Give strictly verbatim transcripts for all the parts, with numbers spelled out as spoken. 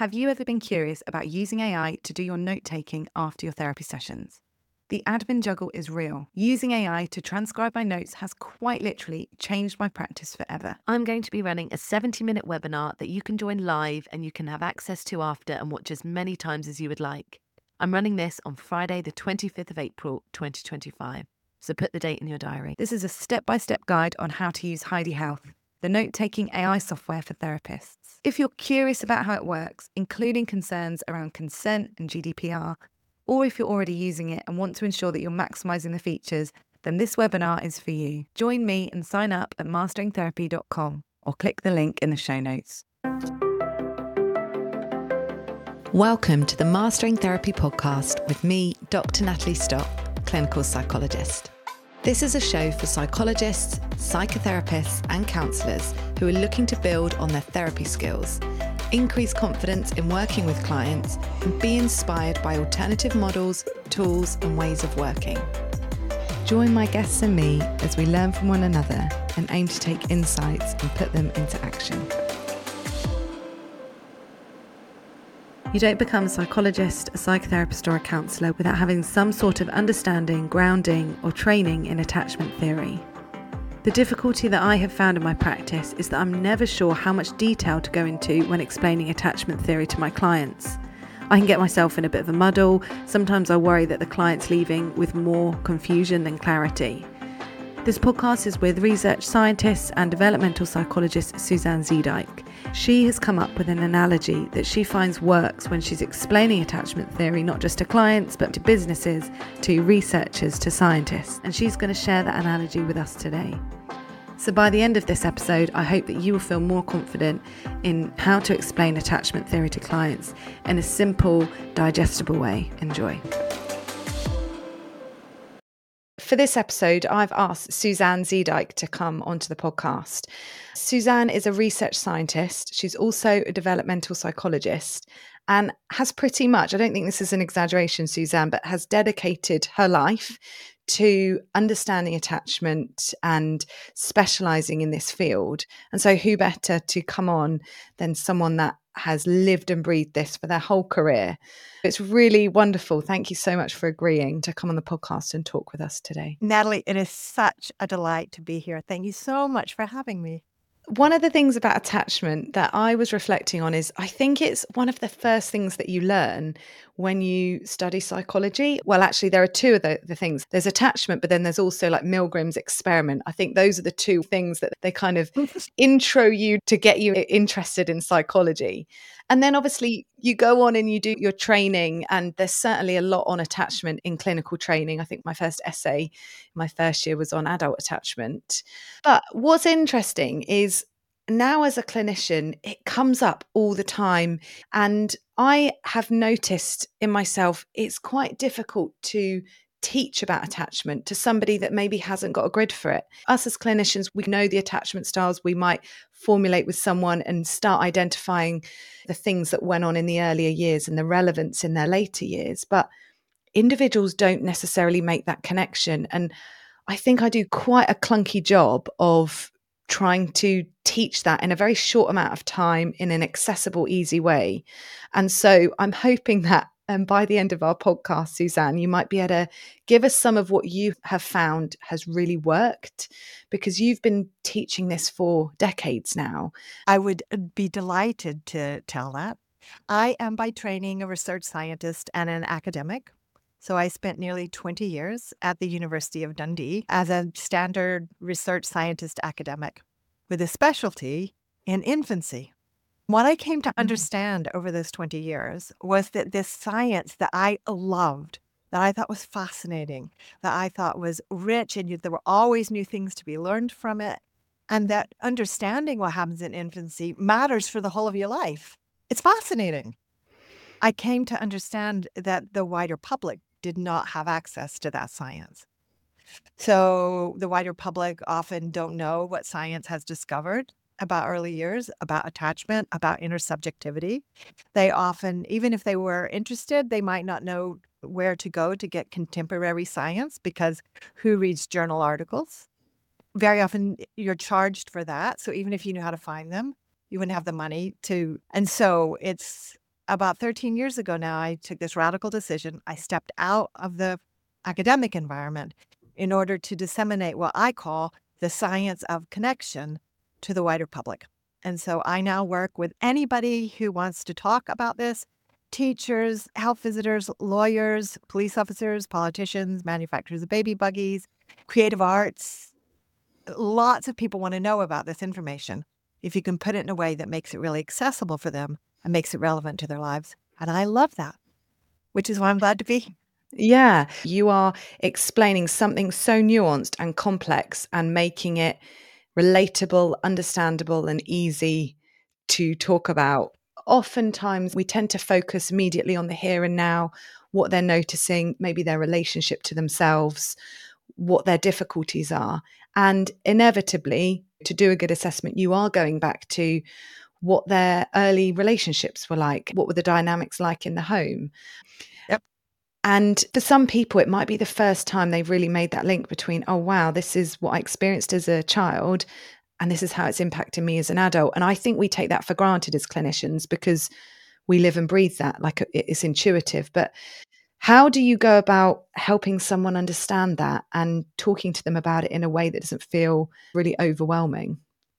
Have you ever been curious about using A I to do your note-taking after your therapy sessions? The admin juggle is real. Using A I to transcribe my notes has quite literally changed my practice forever. I'm going to be running a seventy minute webinar that you can join live and you can have access to after and watch as many times as you would like. I'm running this on Friday, the twenty-fifth of April, twenty twenty-five. So put the date in your diary. This is a step-by-step guide on how to use Heidi Health, the note-taking A I software for therapists. If you're curious about how it works, including concerns around consent and G D P R, or if you're already using it and want to ensure that you're maximising the features, then this webinar is for you. Join me and sign up at mastering therapy dot com or click the link in the show notes. Welcome to the Mastering Therapy podcast with me, Doctor Natalie Stott, clinical psychologist. This is a show for psychologists, psychotherapists and counsellors who are looking to build on their therapy skills, increase confidence in working with clients, and be inspired by alternative models, tools and ways of working. Join my guests and me as we learn from one another and aim to take insights and put them into action. You don't become a psychologist, a psychotherapist or a counsellor without having some sort of understanding, grounding or training in attachment theory. The difficulty that I have found in my practice is that I'm never sure how much detail to go into when explaining attachment theory to my clients. I can get myself in a bit of a muddle. Sometimes I worry that the client's leaving with more confusion than clarity. This podcast is with research scientist and developmental psychologist Suzanne Zeedyk. She has come up with an analogy that she finds works when she's explaining attachment theory not just to clients but to businesses, to researchers, to scientists, and she's going to share that analogy with us today. So by the end of this episode, I hope that you will feel more confident in how to explain attachment theory to clients in a simple, digestible way. Enjoy. For this episode, I've asked Suzanne Zeedyk to come onto the podcast. Suzanne is a research scientist. She's also a developmental psychologist and has pretty much, I don't think this is an exaggeration, Suzanne, but has dedicated her life to understanding attachment and specialising in this field. And so who better to come on than someone that has lived and breathed this for their whole career. It's really wonderful. Thank you so much for agreeing to come on the podcast and talk with us today. Natalie, it is such a delight to be here. Thank you so much for having me. One of the things about attachment that I was reflecting on is I think it's one of the first things that you learn when you study psychology. Well, actually, there are two of the, the things. There's attachment, but then there's also like Milgram's experiment. I think those are the two things that they kind of intro you to get you interested in psychology. And then obviously you go on and you do your training, and there's certainly a lot on attachment in clinical training. I think my first essay, my first year was on adult attachment. But what's interesting is now as a clinician, it comes up all the time. And I have noticed in myself, it's quite difficult to teach about attachment to somebody that maybe hasn't got a grid for it. Us as clinicians, we know the attachment styles. We might formulate with someone and start identifying the things that went on in the earlier years and the relevance in their later years. But individuals don't necessarily make that connection. And I think I do quite a clunky job of trying to teach that in a very short amount of time in an accessible, easy way. And so I'm hoping that um, by the end of our podcast, Suzanne, you might be able to give us some of what you have found has really worked, because you've been teaching this for decades now. I would be delighted to tell that. I am by training a research scientist and an academic. So I spent nearly twenty years at the University of Dundee as a standard research scientist academic with a specialty in infancy. What I came to understand over those twenty years was that this science that I loved, that I thought was fascinating, that I thought was rich, and there were always new things to be learned from it, and that understanding what happens in infancy matters for the whole of your life. It's fascinating. I came to understand that the wider public did not have access to that science. So the wider public often don't know what science has discovered about early years, about attachment, about intersubjectivity. They often, even if they were interested, they might not know where to go to get contemporary science, because who reads journal articles? Very often you're charged for that. So even if you knew how to find them, you wouldn't have the money to. And so it's about thirteen years ago now, I took this radical decision. I stepped out of the academic environment in order to disseminate what I call the science of connection to the wider public. And so I now work with anybody who wants to talk about this: teachers, health visitors, lawyers, police officers, politicians, manufacturers of baby buggies, creative arts. Lots of people want to know about this information if you can put it in a way that makes it really accessible for them and makes it relevant to their lives. And I love that, which is why I'm glad to be here. Yeah, you are explaining something so nuanced and complex and making it relatable, understandable, and easy to talk about. Oftentimes, we tend to focus immediately on the here and now, what they're noticing, maybe their relationship to themselves, what their difficulties are. And inevitably, to do a good assessment, you are going back to what their early relationships were like, what were the dynamics like in the home. Yep. And for some people, it might be the first time they've really made that link between, oh, wow, this is what I experienced as a child, and this is how it's impacting me as an adult. And I think we take that for granted as clinicians because we live and breathe that, like it's intuitive. But how do you go about helping someone understand that and talking to them about it in a way that doesn't feel really overwhelming?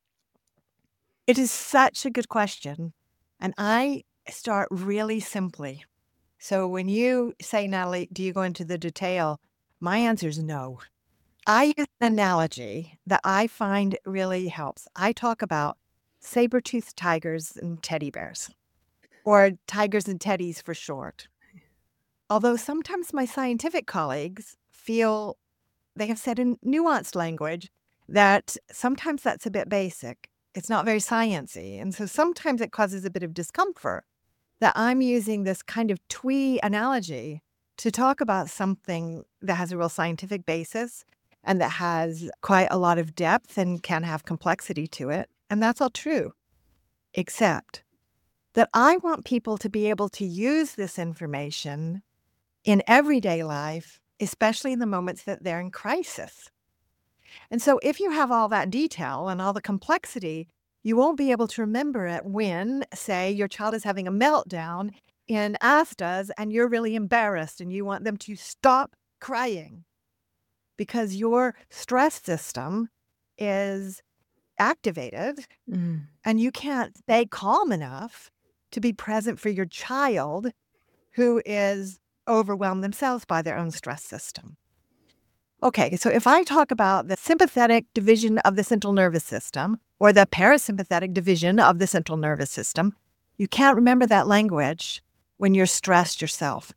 It is such a good question. And I start really simply. So when you say, Natalie, do you go into the detail? My answer is no. I use an analogy that I find really helps. I talk about saber-toothed tigers and teddy bears, or tigers and teddies for short. Although sometimes my scientific colleagues feel they have said in nuanced language that sometimes that's a bit basic. It's not very sciencey. And so sometimes it causes a bit of discomfort that I'm using this kind of twee analogy to talk about something that has a real scientific basis and that has quite a lot of depth and can have complexity to it. And that's all true, except that I want people to be able to use this information in everyday life, especially in the moments that they're in crisis. And so if you have all that detail and all the complexity, you won't be able to remember it when, say, your child is having a meltdown in Asda's and you're really embarrassed and you want them to stop crying because your stress system is activated Mm. and you can't stay calm enough to be present for your child who is overwhelmed themselves by their own stress system. Okay, so if I talk about the sympathetic division of the central nervous system or the parasympathetic division of the central nervous system, you can't remember that language when you're stressed yourself.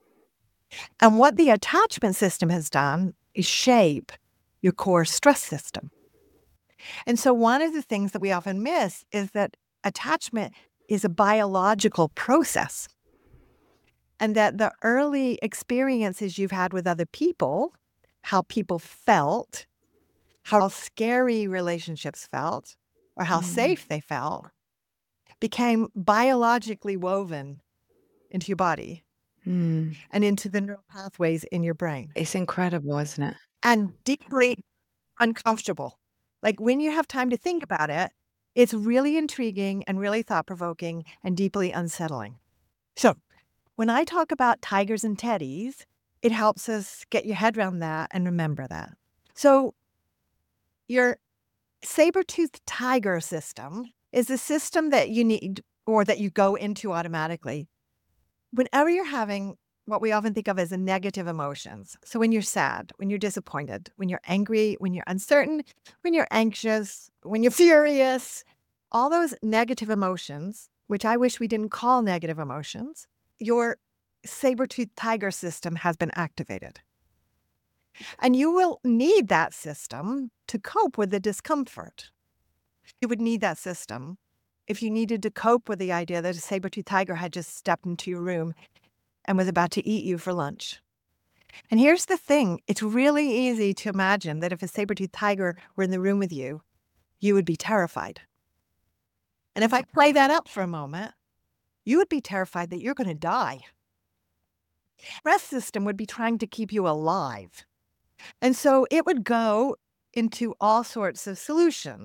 And what the attachment system has done is shape your core stress system. And so one of the things that we often miss is that attachment is a biological process, and that the early experiences you've had with other people, how people felt, how scary relationships felt, or how Mm. safe they felt, became biologically woven into your body Mm. and into the neural pathways in your brain, It's incredible, isn't it? and deeply uncomfortable. Like when you have time to think about it, it's really intriguing and really thought-provoking and deeply unsettling. So when I talk about tigers and teddies, it helps us get your head around that and remember that. So your saber-toothed tiger system is a system that you need or that you go into automatically whenever you're having what we often think of as a negative emotions. So when you're sad, when you're disappointed, when you're angry, when you're uncertain, when you're anxious, when you're furious, all those negative emotions, which I wish we didn't call negative emotions, your saber-toothed tiger system has been activated. And you will need that system to cope with the discomfort. You would need that system if you needed to cope with the idea that a saber-toothed tiger had just stepped into your room and was about to eat you for lunch. And here's the thing. It's really easy to imagine that if a saber-toothed tiger were in the room with you, you would be terrified. And if I play that up for a moment, you would be terrified that you're going to die. The stress system would be trying to keep you alive. And so it would go into all sorts of solutions.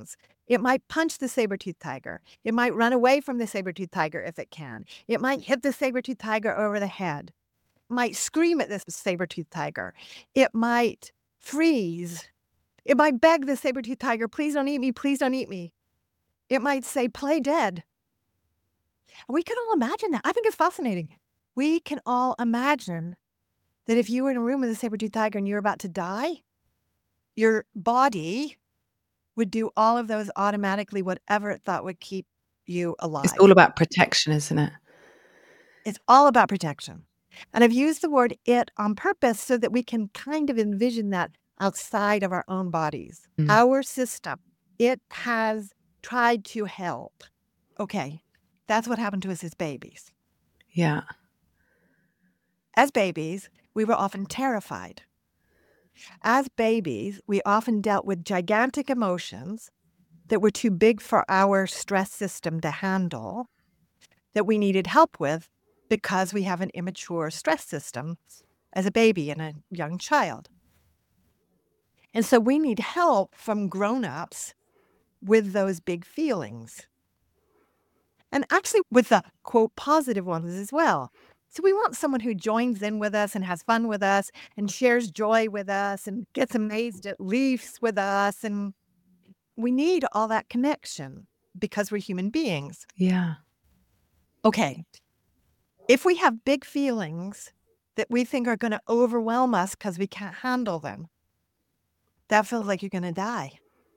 It might punch the saber-toothed tiger. It might run away from the saber-toothed tiger if it can. It might hit the saber-toothed tiger over the head. It might scream at this saber-toothed tiger. It might freeze. It might beg the saber-toothed tiger, please don't eat me, please don't eat me. It might say, play dead. We can all imagine that. I think it's fascinating. We can all imagine that if you were in a room with a saber-toothed tiger and you're about to die, your body would do all of those automatically, whatever it thought would keep you alive. It's all about protection, isn't it? It's all about protection. And I've used the word it on purpose so that we can kind of envision that outside of our own bodies. Mm. Our system, it has tried to help. Okay, that's what happened to us as babies. Yeah. As babies, we were often terrified. As babies, we often dealt with gigantic emotions that were too big for our stress system to handle, that we needed help with because we have an immature stress system as a baby and a young child. And so we need help from grown-ups with those big feelings. And actually with the, quote, positive ones as well. So we want someone who joins in with us and has fun with us and shares joy with us and gets amazed at leaves with us. And we need all that connection because we're human beings. Yeah. Okay. If we have big feelings that we think are going to overwhelm us because we can't handle them, that feels like you're going to die.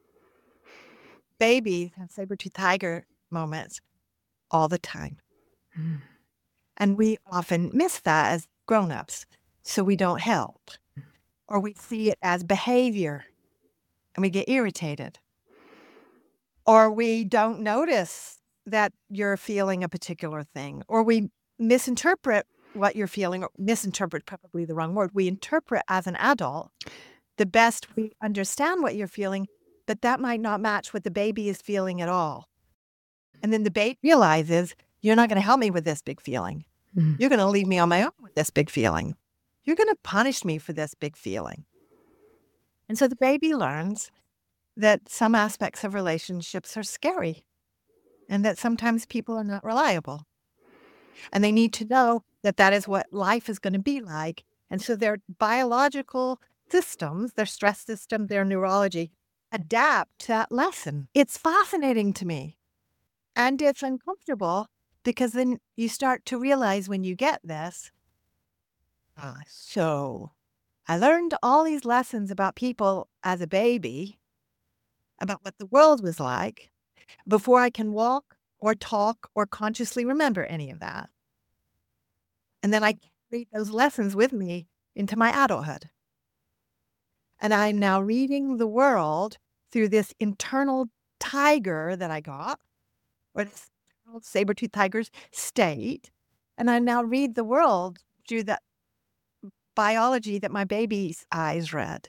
Babies have saber-toothed tiger moments all the time. Mm. And we often miss that as grown-ups, so we don't help. Or we see it as behavior, and we get irritated. Or we don't notice that you're feeling a particular thing. Or we misinterpret what you're feeling, or misinterpret, probably the wrong word. We interpret as an adult the best we understand what you're feeling, but that might not match what the baby is feeling at all. And then the baby realizes, you're not going to help me with this big feeling. Mm. You're going to leave me on my own with this big feeling. You're going to punish me for this big feeling. And so the baby learns that some aspects of relationships are scary and that sometimes people are not reliable. And they need to know that that is what life is going to be like. And so their biological systems, their stress system, their neurology, adapt to that lesson. It's fascinating to me. And it's uncomfortable because then you start to realize when you get this, ah, so I learned all these lessons about people as a baby, about what the world was like, before I can walk or talk or consciously remember any of that. And then I carry those lessons with me into my adulthood. And I'm now reading the world through this internal tiger that I got, or this saber-toothed tiger's state. And I now read the world through the biology that my baby's eyes read.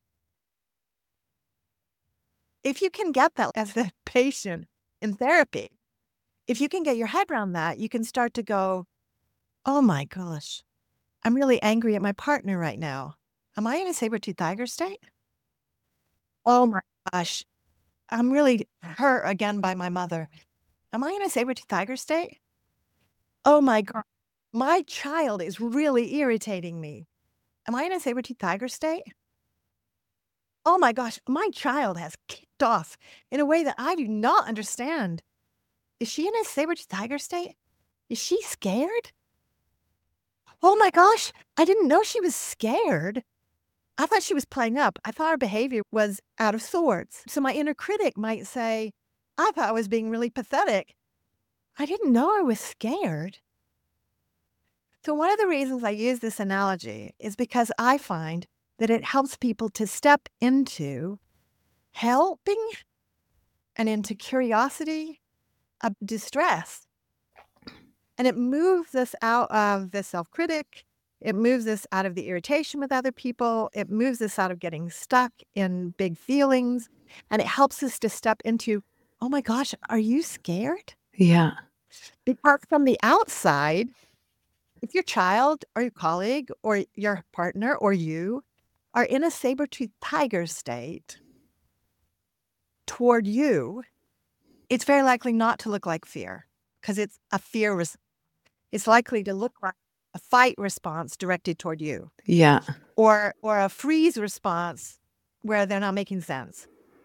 If you can get that as a patient in therapy, if you can get your head around that, you can start to go, oh my gosh, I'm really angry at my partner right now. Am I in a saber-toothed tiger state? Oh my gosh, I'm really hurt again by my mother. Am I in a saber-toothed tiger state? Oh my God, my child is really irritating me. Am I in a saber-toothed tiger state? Oh my gosh, my child has kicked off in a way that I do not understand. Is she in a saber-toothed tiger state? Is she scared? Oh my gosh, I didn't know she was scared. I thought she was playing up. I thought her behavior was out of sorts. So my inner critic might say, I thought I was being really pathetic. I didn't know I was scared. So one of the reasons I use this analogy is because I find that it helps people to step into helping and into curiosity of distress. And it moves us out of the self-critic. It moves us out of the irritation with other people. It moves us out of getting stuck in big feelings. And it helps us to step into, oh my gosh, are you scared? Yeah. Because from the outside, if your child or your colleague or your partner or you are in a saber-toothed tiger state toward you, it's very likely not to look like fear because it's a fear. Res- it's likely to look like a fight response directed toward you. Yeah. Or, or a freeze response where they're not making sense.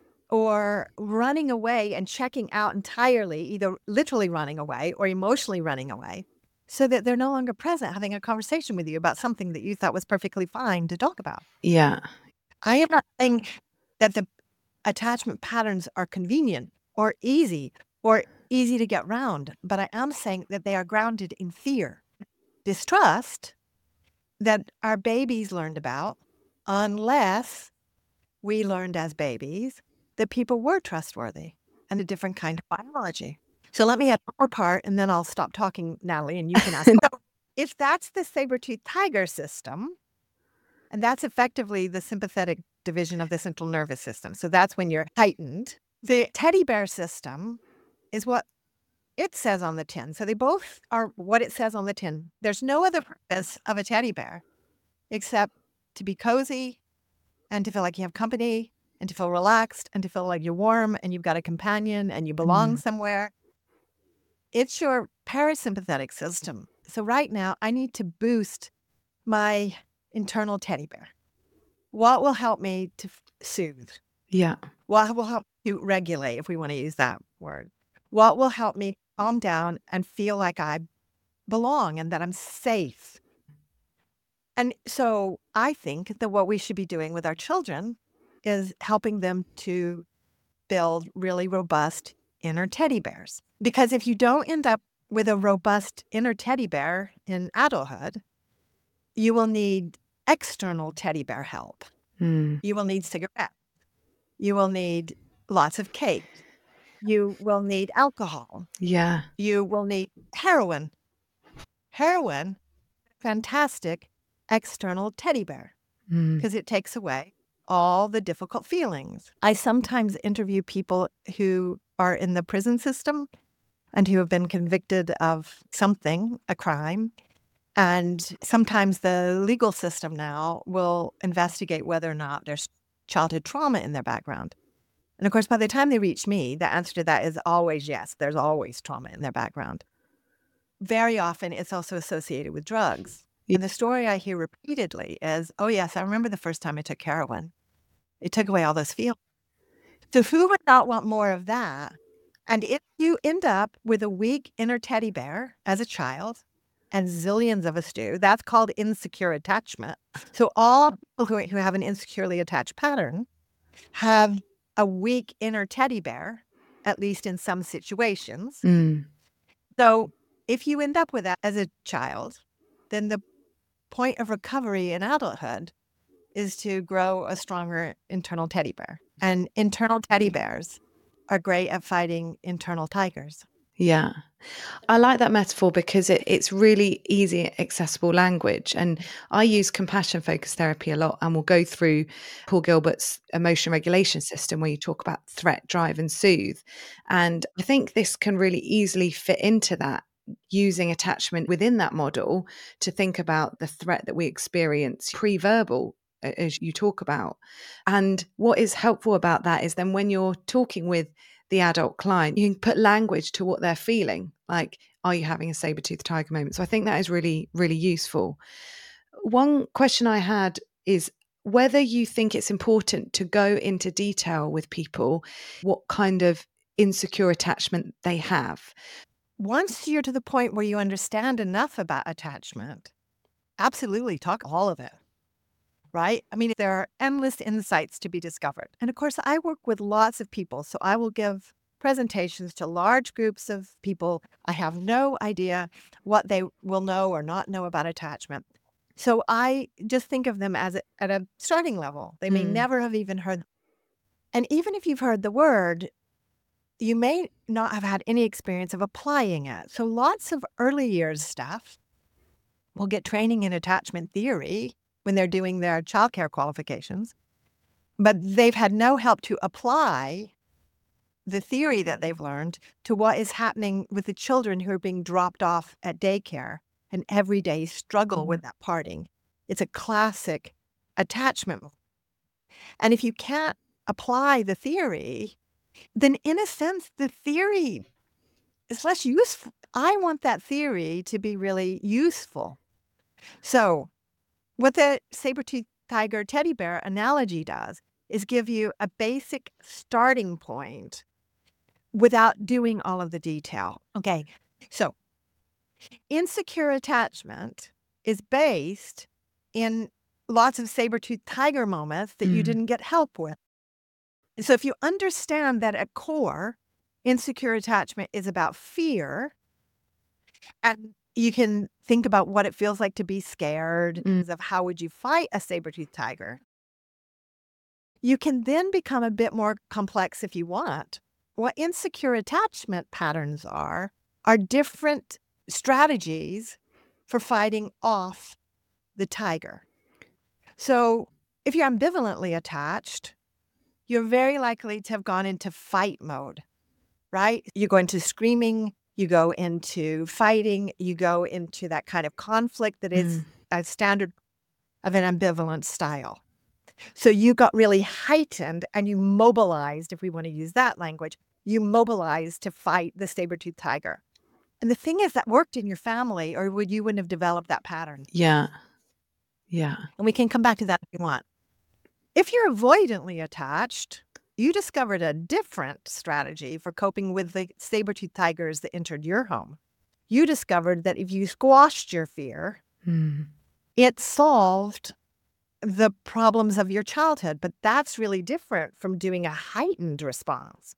Or running away and checking out entirely, either literally running away or emotionally running away, so that they're no longer present having a conversation with you about something that you thought was perfectly fine to talk about. Yeah. I am not saying that the attachment patterns are convenient or easy or easy to get around, but I am saying that they are grounded in fear, distrust that our babies learned about, unless we learned as babies that people were trustworthy and a different kind of biology. So let me add one more part and then I'll stop talking, Natalie, and you can ask. So if that's the saber-toothed tiger system, and that's effectively the sympathetic division of the central nervous system. So that's when you're heightened. The teddy bear system is what it says on the tin. So they both are what it says on the tin. There's no other purpose of a teddy bear except to be cozy and to feel like you have company and to feel relaxed and to feel like you're warm and you've got a companion and you belong Mm. somewhere. It's your parasympathetic system. So right now I need to boost my internal teddy bear. What will help me to f- soothe? Yeah. What will help to regulate, if we want to use that word? What will help me calm down and feel like I belong and that I'm safe? And so I think that what we should be doing with our children is helping them to build really robust inner teddy bears. Because if you don't end up with a robust inner teddy bear in adulthood, you will need external teddy bear help. Mm. You will need cigarettes. You will need lots of cake. You will need alcohol. Yeah. You will need heroin. Heroin, fantastic external teddy bear Mm. because it takes away all the difficult feelings. I sometimes interview people who are in the prison system and who have been convicted of something, a crime. And sometimes the legal system now will investigate whether or not there's childhood trauma in their background. And of course, by the time they reach me, the answer to that is always yes, there's always trauma in their background. Very often, it's also associated with drugs. Yeah. And the story I hear repeatedly is, oh, yes, I remember the first time I took heroin. It took away all those feelings. So who would not want more of that? And if you end up with a weak inner teddy bear as a child, and zillions of us do, that's called insecure attachment. So all people who, who have an insecurely attached pattern have a weak inner teddy bear, at least in some situations. Mm. So if you end up with that as a child, then the point of recovery in adulthood is to grow a stronger internal teddy bear. And internal teddy bears are great at fighting internal tigers. Yeah. I like that metaphor because it, it's really easy, accessible language. And I use compassion focused therapy a lot, and we'll go through Paul Gilbert's emotion regulation system where you talk about threat, drive, and soothe. And I think this can really easily fit into that, using attachment within that model to think about the threat that we experience pre-verbal, as you talk about. And what is helpful about that is then when you're talking with the adult client, you can put language to what they're feeling. Like, are you having a saber-toothed tiger moment? So I think that is really, really useful. One question I had is whether you think it's important to go into detail with people what kind of insecure attachment they have. Once you're to the point where you understand enough about attachment, absolutely talk all of it, right? I mean, there are endless insights to be discovered. And of course, I work with lots of people, so I will give presentations to large groups of people. I have no idea what they will know or not know about attachment. So I just think of them as a, at a starting level. They may Mm. never have even heard. And even if you've heard the word, you may not have had any experience of applying it. So lots of early years staff will get training in attachment theory when they're doing their childcare qualifications, but they've had no help to apply the theory that they've learned to what is happening with the children who are being dropped off at daycare and every day struggle Mm. with that parting. It's a classic attachment. And if you can't apply the theory, then in a sense, the theory is less useful. I want that theory to be really useful. So what the saber-toothed tiger teddy bear analogy does is give you a basic starting point without doing all of the detail. Okay, so insecure attachment is based in lots of saber-toothed tiger moments that you Mm. didn't get help with. So if you understand that at core, insecure attachment is about fear, and you can think about what it feels like to be scared, Mm. of how would you fight a saber-toothed tiger. You can then become a bit more complex if you want. What insecure attachment patterns are, are different strategies for fighting off the tiger. So if you're ambivalently attached, you're very likely to have gone into fight mode, right? You go into screaming, you go into fighting, you go into that kind of conflict that is Mm. a standard of an ambivalent style. So you got really heightened and you mobilized, if we want to use that language, you mobilized to fight the saber-toothed tiger. And the thing is, that worked in your family, or would you wouldn't have developed that pattern. Yeah. Yeah. And we can come back to that if you want. If you're avoidantly attached, you discovered a different strategy for coping with the saber-toothed tigers that entered your home. You discovered that if you squashed your fear, Mm. it it solved the problems of your childhood. But that's really different from doing a heightened response.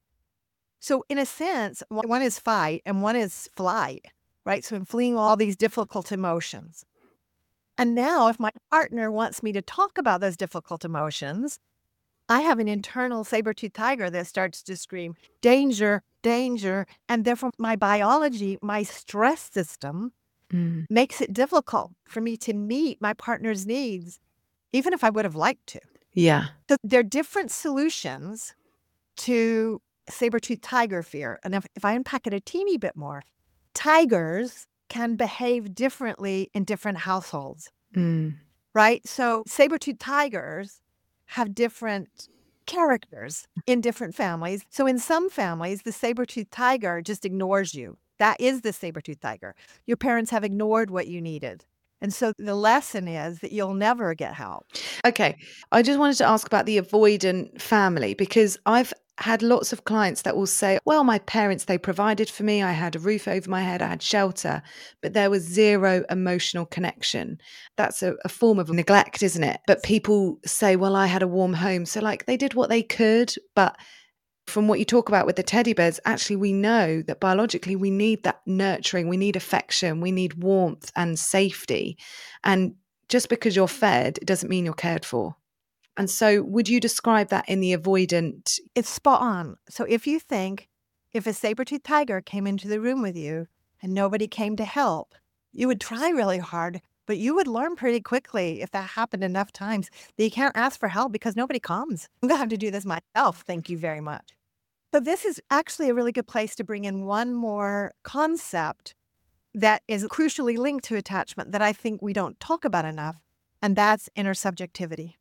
So in a sense, one is fight and one is flight, right? So I'm fleeing all these difficult emotions. And now if my partner wants me to talk about those difficult emotions, I have an internal saber-toothed tiger that starts to scream, danger, danger. And therefore my biology, my stress system Mm. makes it difficult for me to meet my partner's needs, even if I would have liked to. Yeah. So there are different solutions to saber-toothed tiger fear. And if, if I unpack it a teeny bit more, tigers can behave differently in different households, Mm. right? So saber-toothed tigers have different characters in different families. So in some families, the saber-toothed tiger just ignores you. That is the saber-toothed tiger. Your parents have ignored what you needed. And so the lesson is that you'll never get help. Okay. I just wanted to ask about the avoidant family, because I've had lots of clients that will say, well, my parents, they provided for me. I had a roof over my head. I had shelter, but there was zero emotional connection. That's a, a form of neglect, isn't it? But people say, well, I had a warm home. So like they did what they could, but from what you talk about with the teddy bears, actually, we know that biologically we need that nurturing, we need affection, we need warmth and safety. And just because you're fed, it doesn't mean you're cared for. And so would you describe that in the avoidant? It's spot on. So if you think if a saber-toothed tiger came into the room with you and nobody came to help, you would try really hard, but you would learn pretty quickly if that happened enough times that you can't ask for help because nobody comes. I'm going to have to do this myself. Thank you very much. So this is actually a really good place to bring in one more concept that is crucially linked to attachment that I think we don't talk about enough, and that's intersubjectivity.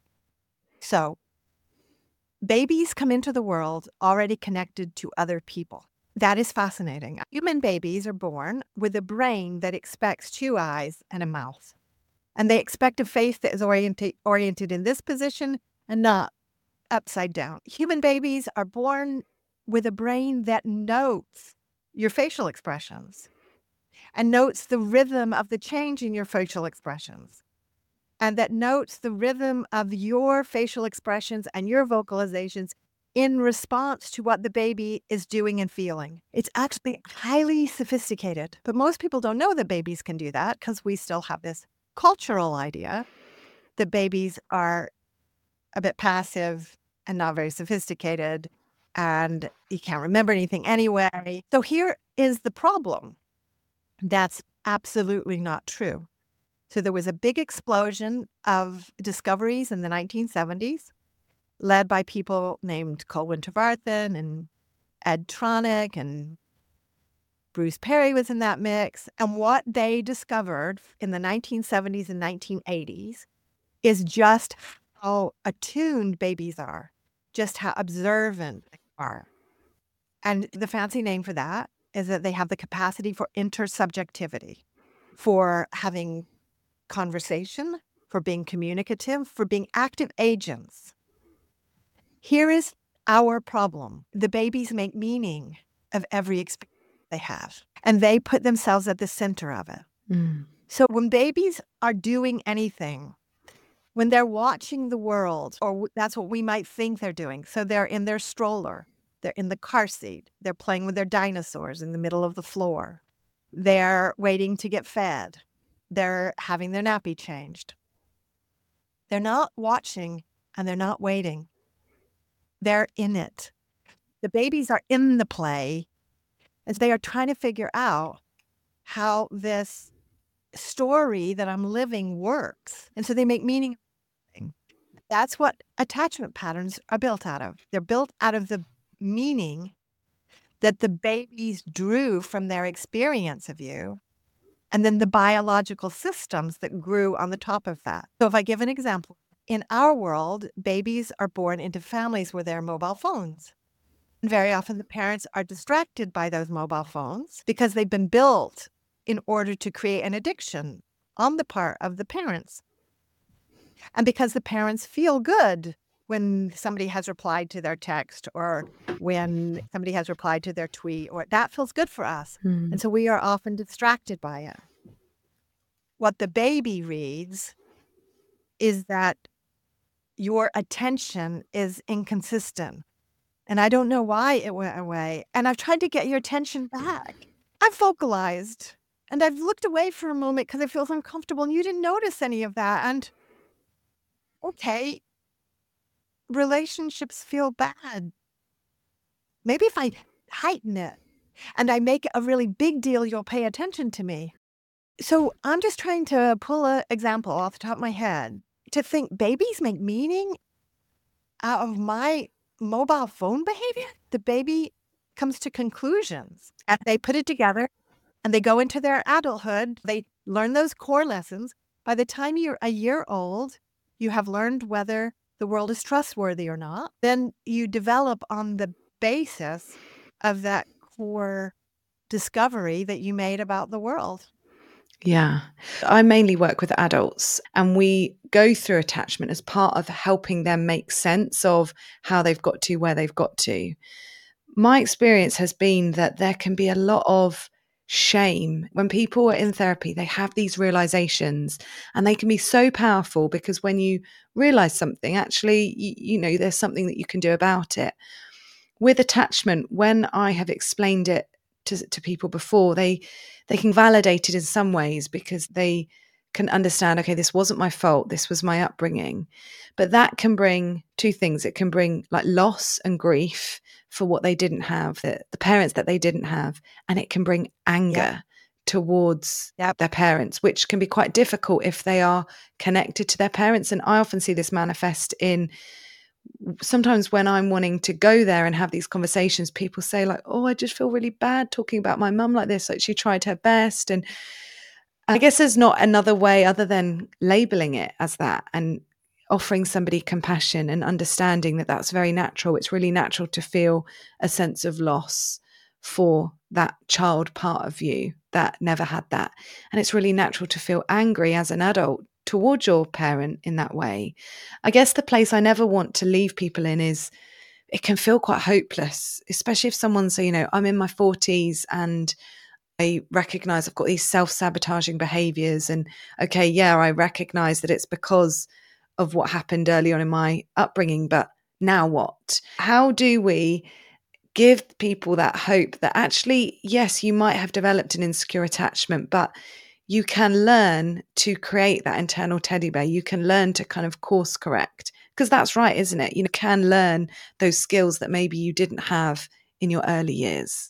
So babies come into the world already connected to other people. That is fascinating. Human babies are born with a brain that expects two eyes and a mouth. And they expect a face that is oriented, oriented in this position and not upside down. Human babies are born with a brain that notes your facial expressions and notes the rhythm of the change in your facial expressions, and that notes the rhythm of your facial expressions and your vocalizations in response to what the baby is doing and feeling. It's actually highly sophisticated, but most people don't know that babies can do that because we still have this cultural idea that babies are a bit passive and not very sophisticated, and you can't remember anything anyway. So here is the problem. That's absolutely not true. So there was a big explosion of discoveries in the nineteen seventies, led by people named Colwyn Trevarthen and Ed Tronick, and Bruce Perry was in that mix. And what they discovered in the nineteen seventies and nineteen eighties is just how attuned babies are, just how observant, are. And the fancy name for that is that they have the capacity for intersubjectivity, for having conversation, for being communicative, for being active agents. Here is our problem. The babies make meaning of every experience they have, and they put themselves at the center of it. Mm. So when babies are doing anything, when they're watching the world, or w- that's what we might think they're doing. So they're in their stroller, they're in the car seat, they're playing with their dinosaurs in the middle of the floor. They're waiting to get fed. They're having their nappy changed. They're not watching and they're not waiting. They're in it. The babies are in the play as they are trying to figure out how this story that I'm living works. And so they make meaning. That's what attachment patterns are built out of. They're built out of the meaning that the babies drew from their experience of you, and then the biological systems that grew on the top of that. So if I give an example, in our world, babies are born into families where there are mobile phones. And very often the parents are distracted by those mobile phones because they've been built in order to create an addiction on the part of the parents. And because the parents feel good when somebody has replied to their text or when somebody has replied to their tweet, or that feels good for us. Mm. And so we are often distracted by it. What the baby reads is that your attention is inconsistent. And I don't know why it went away. And I've tried to get your attention back. I've vocalized and I've looked away for a moment because it feels uncomfortable and you didn't notice any of that. And okay, relationships feel bad. Maybe if I heighten it and I make it a really big deal, you'll pay attention to me. So I'm just trying to pull an example off the top of my head to think babies make meaning out of my mobile phone behavior. The baby comes to conclusions and they put it together and they go into their adulthood. They learn those core lessons. By the time you're a year old, you have learned whether the world is trustworthy or not. Then you develop on the basis of that core discovery that you made about the world. Yeah. I mainly work with adults and we go through attachment as part of helping them make sense of how they've got to where they've got to. My experience has been that there can be a lot of shame. When people are in therapy, they have these realizations and they can be so powerful because when you realize something, actually, you, you know, there's something that you can do about it. With attachment, when I have explained it to, to people before, they they can validate it in some ways because they can understand, okay, this wasn't my fault, this was my upbringing. But that can bring two things. It can bring like loss and grief for what they didn't have, the, the parents that they didn't have, and it can bring anger Yep. towards Yep. their parents, which can be quite difficult if they are connected to their parents. And I often see this manifest in sometimes when I'm wanting to go there and have these conversations, people say like, oh, I just feel really bad talking about my mum like this. Like she tried her best. And I guess there's not another way other than labeling it as that and offering somebody compassion and understanding that that's very natural. It's really natural to feel a sense of loss for that child part of you that never had that. And it's really natural to feel angry as an adult towards your parent in that way. I guess the place I never want to leave people in is it can feel quite hopeless, especially if someone's, you know, I'm in my forties and I recognize I've got these self-sabotaging behaviors and okay, yeah, I recognize that it's because of what happened early on in my upbringing, but now what? How do we give people that hope that actually, yes, you might have developed an insecure attachment, but you can learn to create that internal teddy bear. You can learn to kind of course correct because that's right, isn't it? You can learn those skills that maybe you didn't have in your early years.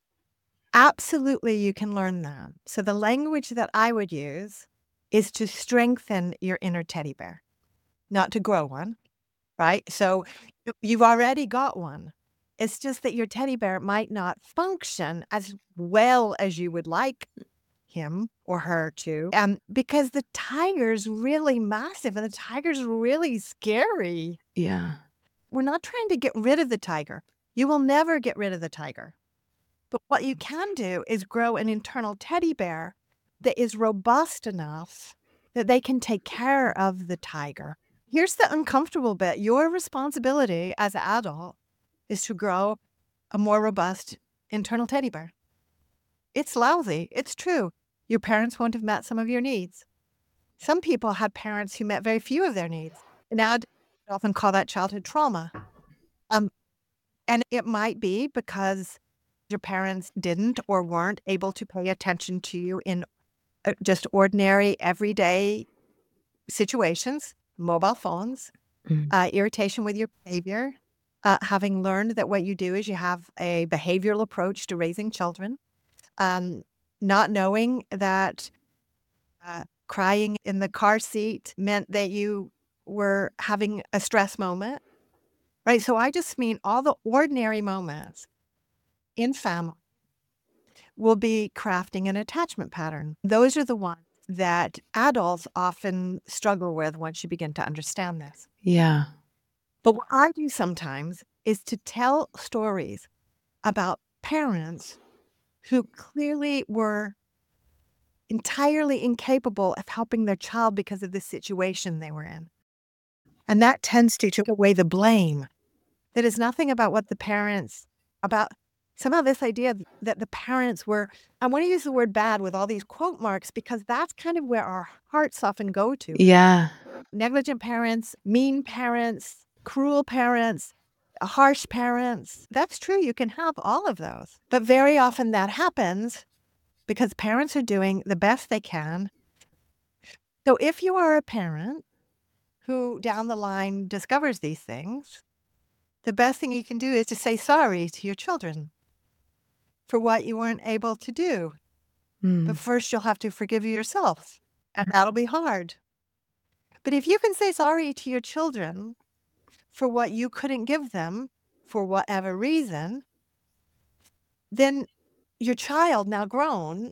Absolutely, you can learn that. So the language that I would use is to strengthen your inner teddy bear, not to grow one, right? So y- you've already got one. It's just that your teddy bear might not function as well as you would like him or her to, um, because the tiger's really massive and the tiger's really scary. Yeah. We're not trying to get rid of the tiger. You will never get rid of the tiger. But what you can do is grow an internal teddy bear that is robust enough that they can take care of the tiger. Here's the uncomfortable bit. Your responsibility as an adult is to grow a more robust internal teddy bear. It's lousy. It's true. Your parents won't have met some of your needs. Some people had parents who met very few of their needs. Now, I often call that childhood trauma. Um, and it might be because your parents didn't or weren't able to pay attention to you in uh, just ordinary, everyday situations, mobile phones, Mm. uh, irritation with your behavior, uh, having learned that what you do is you have a behavioral approach to raising children, um, not knowing that uh, crying in the car seat meant that you were having a stress moment, right? So I just mean all the ordinary moments in family will be crafting an attachment pattern. Those are the ones that adults often struggle with once you begin to understand this. Yeah. But what I do sometimes is to tell stories about parents who clearly were entirely incapable of helping their child because of the situation they were in. And that tends to take away the blame. That is nothing about what the parents, about somehow this idea that the parents were, I want to use the word bad with all these quote marks because that's kind of where our hearts often go to. Yeah. Negligent parents, mean parents, cruel parents, harsh parents. That's true. You can have all of those. But very often that happens because parents are doing the best they can. So if you are a parent who down the line discovers these things, the best thing you can do is to say sorry to your children for what you weren't able to do. Mm. But first you'll have to forgive yourself, and that'll be hard. But if you can say sorry to your children for what you couldn't give them for whatever reason, then your child, now grown,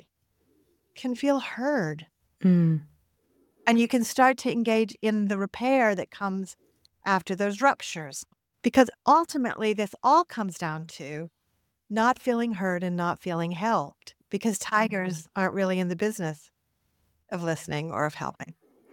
can feel heard. Mm. And you can start to engage in the repair that comes after those ruptures. Because ultimately, this all comes down to not feeling heard and not feeling helped, because tigers aren't really in the business of listening or of helping.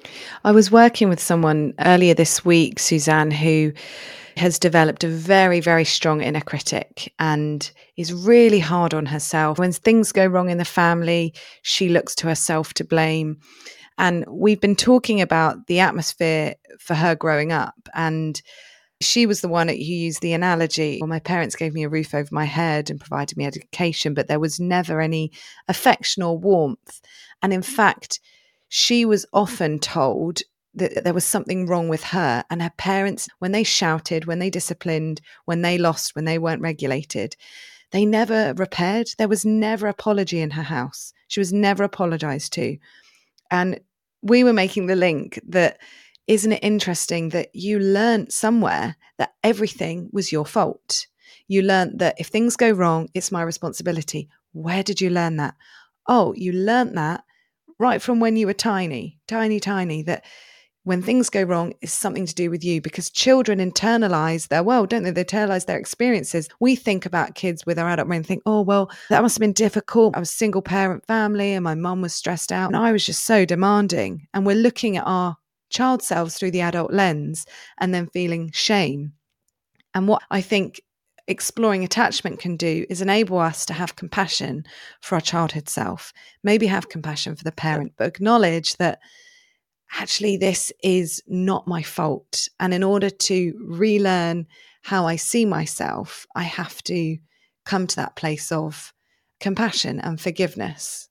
I was working with someone earlier this week, Suzanne, who has developed a very, very strong inner critic and is really hard on herself. When things go wrong in the family, she looks to herself to blame. And we've been talking about the atmosphere for her growing up. And she was the one who used the analogy, well, my parents gave me a roof over my head and provided me education, but there was never any affection or warmth. And in fact, she was often told that there was something wrong with her, and her parents, when they shouted, when they disciplined, when they lost, when they weren't regulated, they never repaired. There was never apology in her house. She was never apologized to. And we were making the link that, isn't it interesting that you learned somewhere that everything was your fault? You learned that if things go wrong, it's my responsibility. Where did you learn that? Oh, you learned that right from when you were tiny, tiny, tiny, that when things go wrong, it's something to do with you, because children internalize their world, don't they? They internalize their experiences. We think about kids with our adult brain and think, oh, well, that must have been difficult. I was a single parent family and my mum was stressed out and I was just so demanding. And we're looking at our child selves through the adult lens and then feeling shame. And what I think exploring attachment can do is enable us to have compassion for our childhood self, maybe have compassion for the parent, but acknowledge that actually this is not my fault. And in order to relearn how I see myself, I have to come to that place of compassion and forgiveness.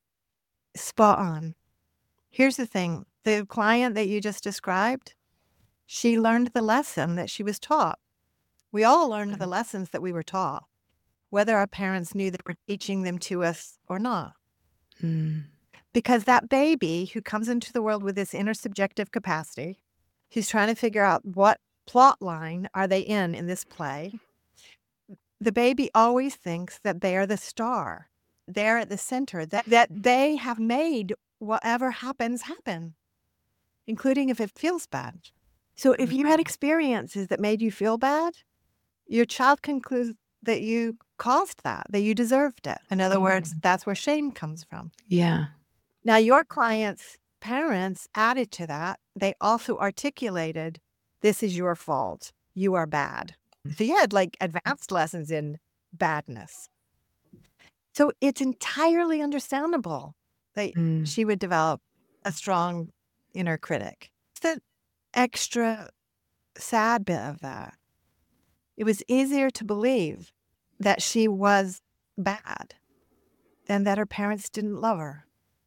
Spot on. Here's the thing. The client that you just described, she learned the lesson that she was taught. We all learned the lessons that we were taught, whether our parents knew they were teaching them to us or not. Mm. Because that baby who comes into the world with this inner subjective capacity, who's trying to figure out what plot line are they in in this play, the baby always thinks that they are the star. They're at the center, that, that they have made whatever happens happen, including if it feels bad. So if you had experiences that made you feel bad, your child concludes that you caused that, that you deserved it. In other words, that's where shame comes from. Yeah. Now, your client's parents added to that. They also articulated, this is your fault. You are bad. So you had like advanced lessons in badness. So it's entirely understandable that Mm. she would develop a strong inner critic. The extra sad bit of that, it was easier to believe that she was bad than that her parents didn't love her.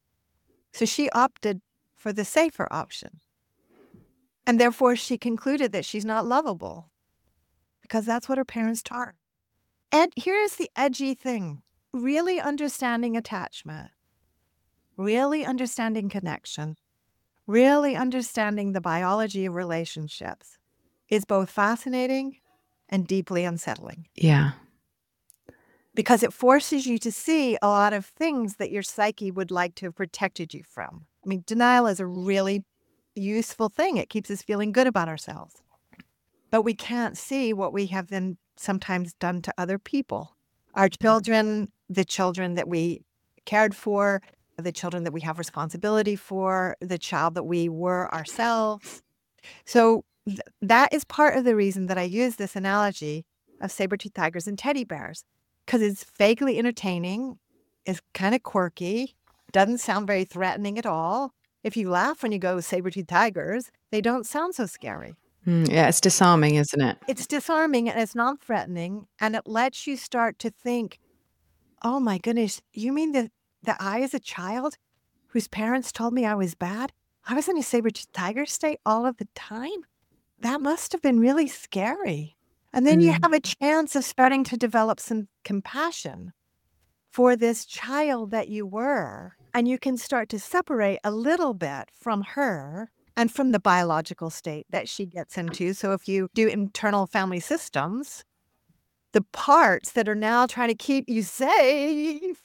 So she opted for the safer option. And therefore, she concluded that she's not lovable because that's what her parents taught her. And here's the edgy thing. Really understanding attachment, really understanding connection, really understanding the biology of relationships is both fascinating and deeply unsettling. Yeah. Because it forces you to see a lot of things that your psyche would like to have protected you from. I mean, denial is a really useful thing. It keeps us feeling good about ourselves. But we can't see what we have then sometimes done to other people. Our children, the children that we cared for, the children that we have responsibility for, the child that we were ourselves. So th- that is part of the reason that I use this analogy of saber-toothed tigers and teddy bears, because it's vaguely entertaining, it's kind of quirky, doesn't sound very threatening at all. If you laugh when you go saber-toothed tigers, they don't sound so scary. Mm, yeah, it's disarming, isn't it? It's disarming and it's non-threatening, and it lets you start to think, oh my goodness, you mean that, that I, as a child whose parents told me I was bad, I was in a saber-toothed tiger state all of the time? That must have been really scary. And then you Mm. have a chance of starting to develop some compassion for this child that you were. And you can start to separate a little bit from her and from the biological state that she gets into. So if you do internal family systems, the parts that are now trying to keep you safe,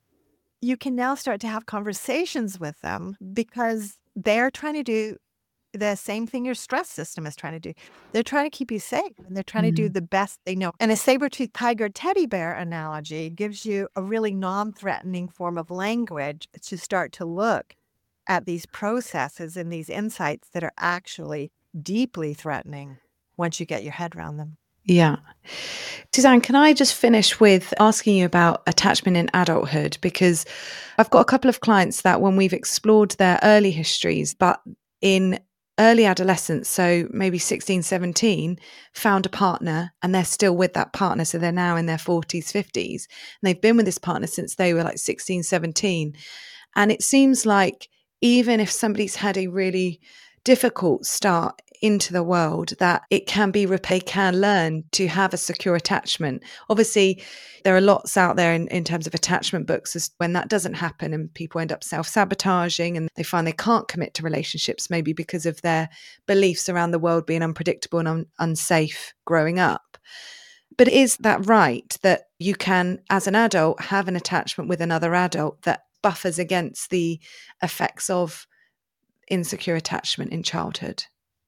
you can now start to have conversations with them because they're trying to do the same thing your stress system is trying to do. They're trying to keep you safe, and they're trying to do Mm. the best they know. And a saber-toothed tiger teddy bear analogy gives you a really non-threatening form of language to start to look at these processes and these insights that are actually deeply threatening once you get your head around them. Yeah. Suzanne, can I just finish with asking you about attachment in adulthood? Because I've got a couple of clients that when we've explored their early histories, but in early adolescence, so maybe sixteen, seventeen, found a partner and they're still with that partner. So they're now in their forties, fifties, and they've been with this partner since they were like sixteen, seventeen. And it seems like even if somebody's had a really difficult start into the world, that it can be they can learn to have a secure attachment. Obviously, there are lots out there in, in terms of attachment books as when that doesn't happen and people end up self-sabotaging and they find they can't commit to relationships, maybe because of their beliefs around the world being unpredictable and un- unsafe growing up. But is that right that you can, as an adult, have an attachment with another adult that buffers against the effects of insecure attachment in childhood?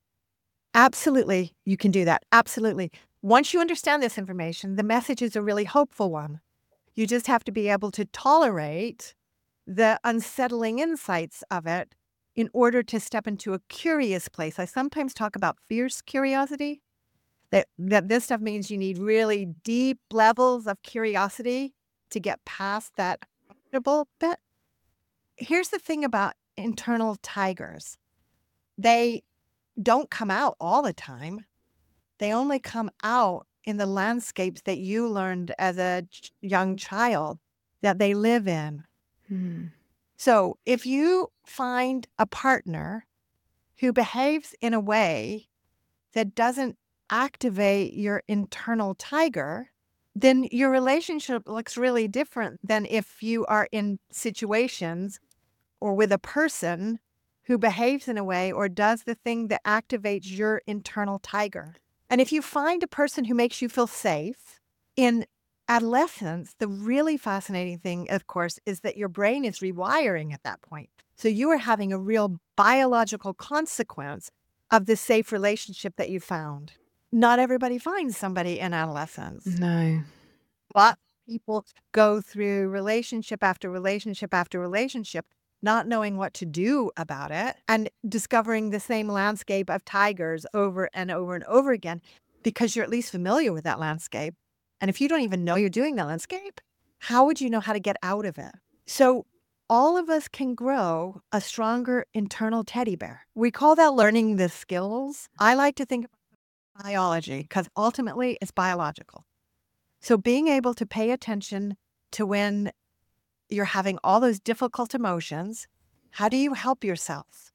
Absolutely, you can do that. Absolutely. Once you understand this information, the message is a really hopeful one. You just have to be able to tolerate the unsettling insights of it in order to step into a curious place. I sometimes talk about fierce curiosity, that, that this stuff means you need really deep levels of curiosity to get past that uncomfortable bit. Here's the thing about internal tigers. They don't come out all the time. They only come out in the landscapes that you learned as a ch- young child that they live in. Hmm. So if you find a partner who behaves in a way that doesn't activate your internal tiger, then your relationship looks really different than if you are in situations or with a person who behaves in a way or does the thing that activates your internal tiger. And if you find a person who makes you feel safe in adolescence, the really fascinating thing, of course, is that your brain is rewiring at that point. So you are having a real biological consequence of the safe relationship that you found. Not everybody finds somebody in adolescence. No. But people go through relationship after relationship after relationship, not knowing what to do about it and discovering the same landscape of tigers over and over and over again because you're at least familiar with that landscape. And if you don't even know you're doing that landscape, how would you know how to get out of it? So all of us can grow a stronger internal teddy bear. We call that learning the skills. I like to think about biology because ultimately it's biological. So being able to pay attention to when you're having all those difficult emotions, how do you help yourself?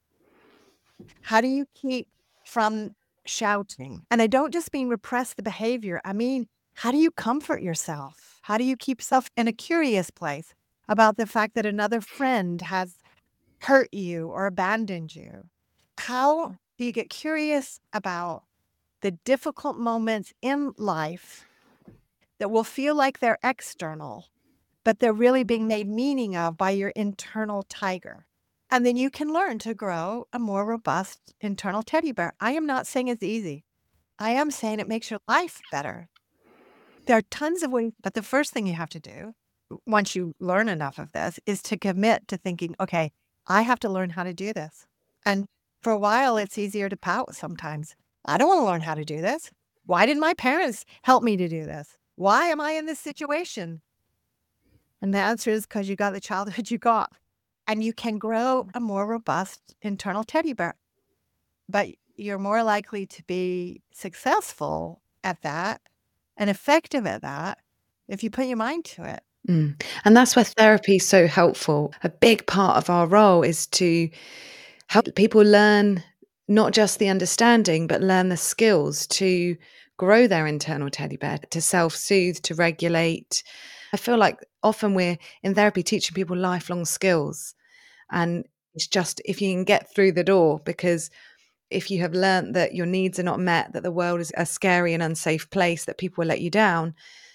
How do you keep from shouting? And I don't just mean repress the behavior. I mean, how do you comfort yourself? How do you keep yourself in a curious place about the fact that another friend has hurt you or abandoned you? How do you get curious about the difficult moments in life that will feel like they're external, but they're really being made meaning of by your internal tiger? And then you can learn to grow a more robust internal teddy bear. I am not saying it's easy. I am saying it makes your life better. There are tons of ways, but the first thing you have to do, once you learn enough of this, is to commit to thinking, okay, I have to learn how to do this. And for a while, it's easier to pout sometimes. I don't want to learn how to do this. Why didn't my parents help me to do this? Why am I in this situation? And the answer is because you got the childhood you got. And you can grow a more robust internal teddy bear. But you're more likely to be successful at that and effective at that if you put your mind to it. Mm. And that's where therapy is so helpful. A big part of our role is to help people learn not just the understanding, but learn the skills to grow their internal teddy bear, to self-soothe, to regulate. I feel like often we're in therapy teaching people lifelong skills. And it's just if you can get through the door, because if you have learned that your needs are not met, that the world is a scary and unsafe place, that people will let you down,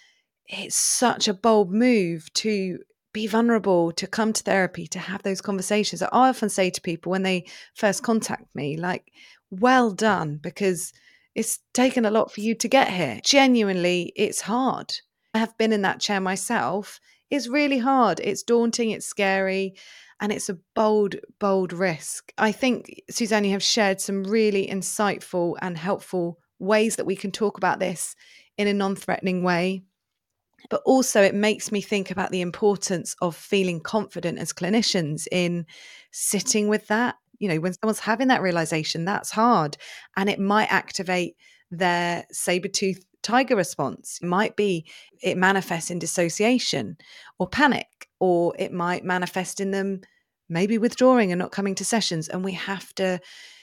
it's such a bold move to be vulnerable, to come to therapy, to have those conversations. I often say to people when they first contact me, like, well done, because it's taken a lot for you to get here. Genuinely, it's hard. I have been in that chair myself. It's really hard. It's daunting. It's scary. And it's a bold, bold risk. I think, Suzanne, you have shared some really insightful and helpful ways that we can talk about this in a non-threatening way. But also it makes me think about the importance of feeling confident as clinicians in sitting with that. You know, when someone's having that realization, that's hard. And it might activate their saber-toothed tiger response. It might be it manifests in dissociation or panic, or it might manifest in them maybe withdrawing and not coming to sessions. And we have to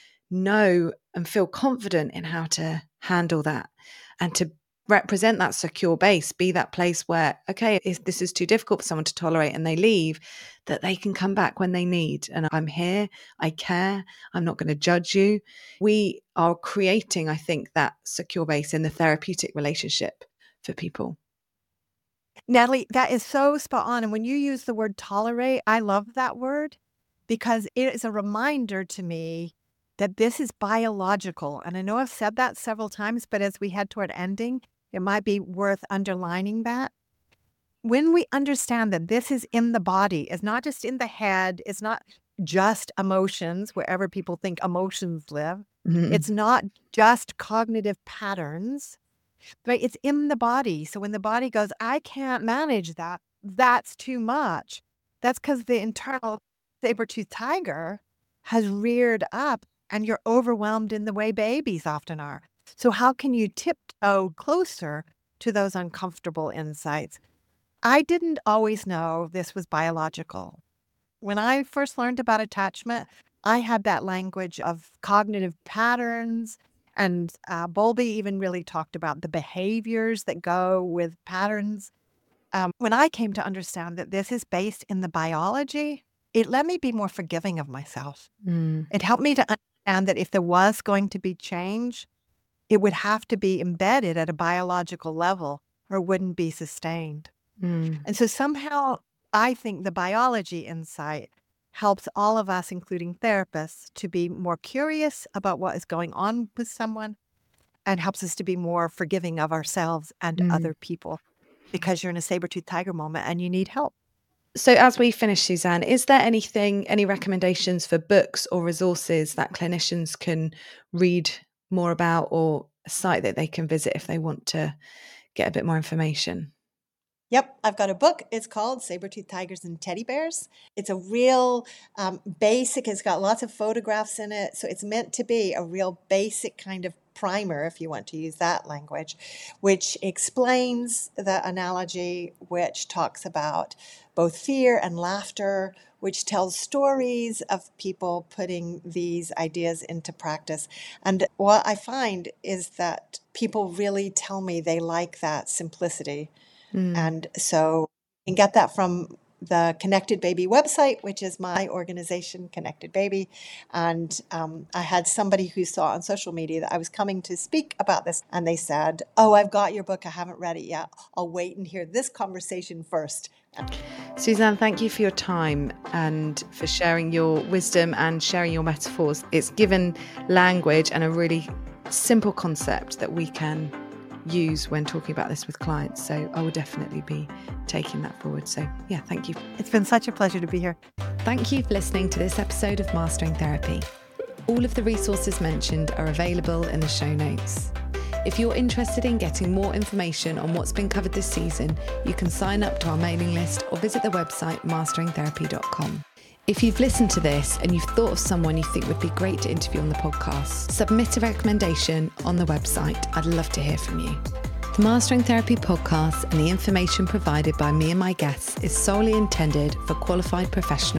know and feel confident in how to handle that and to represent that secure base, be that place where, okay, if this is too difficult for someone to tolerate and they leave, that they can come back when they need. And I'm here, I care, I'm not going to judge you. We are creating, I think, that secure base in the therapeutic relationship for people. Natalie, that is so spot on. And when you use the word tolerate, I love that word because it is a reminder to me that this is biological. And I know I've said that several times, but as we head toward ending, it might be worth underlining that. When we understand that this is in the body, it's not just in the head, it's not just emotions, wherever people think emotions live. Mm-hmm. It's not just cognitive patterns, right? It's in the body. So when the body goes, I can't manage that, that's too much. That's because the internal saber-toothed tiger has reared up and you're overwhelmed in the way babies often are. So how can you tiptoe closer to those uncomfortable insights? I didn't always know this was biological. When I first learned about attachment, I had that language of cognitive patterns, and uh, Bowlby even really talked about the behaviors that go with patterns. Um, when I came to understand that this is based in the biology, it let me be more forgiving of myself. Mm. It helped me to understand that if there was going to be change, it would have to be embedded at a biological level or it wouldn't be sustained. Mm. And so somehow I think the biology insight helps all of us, including therapists, to be more curious about what is going on with someone and helps us to be more forgiving of ourselves and mm. other people. because you're in a saber-toothed tiger moment and you need help. So as we finish, Suzanne, is there anything, any recommendations for books or resources that clinicians can read more about, or a site that they can visit if they want to get a bit more information? Yep, I've got a book. It's called Saber-Toothed Tigers and Teddy Bears. It's a real um, basic, it's got lots of photographs in it. So it's meant to be a real basic kind of primer, if you want to use that language, which explains the analogy, which talks about both fear and laughter, which tells stories of people putting these ideas into practice. And what I find is that people really tell me they like that simplicity. Mm. And so you can get that from the Connected Baby website, which is my organization, Connected Baby. And um, I had somebody who saw on social media that I was coming to speak about this, and they said, oh, I've got your book. I haven't read it yet. I'll wait and hear this conversation first. Suzanne, thank you for your time and for sharing your wisdom and sharing your metaphors. It's given language and a really simple concept that we can use when talking about this with clients. So I will definitely be taking that forward. So yeah, thank you. It's been such a pleasure to be here. Thank you for listening to this episode of Mastering Therapy. All of the resources mentioned are available in the show notes. If you're interested in getting more information on what's been covered this season, you can sign up to our mailing list or visit the website mastering therapy dot com. If you've listened to this and you've thought of someone you think would be great to interview on the podcast, submit a recommendation on the website. I'd love to hear from you. The Mastering Therapy podcast and the information provided by me and my guests is solely intended for qualified professionals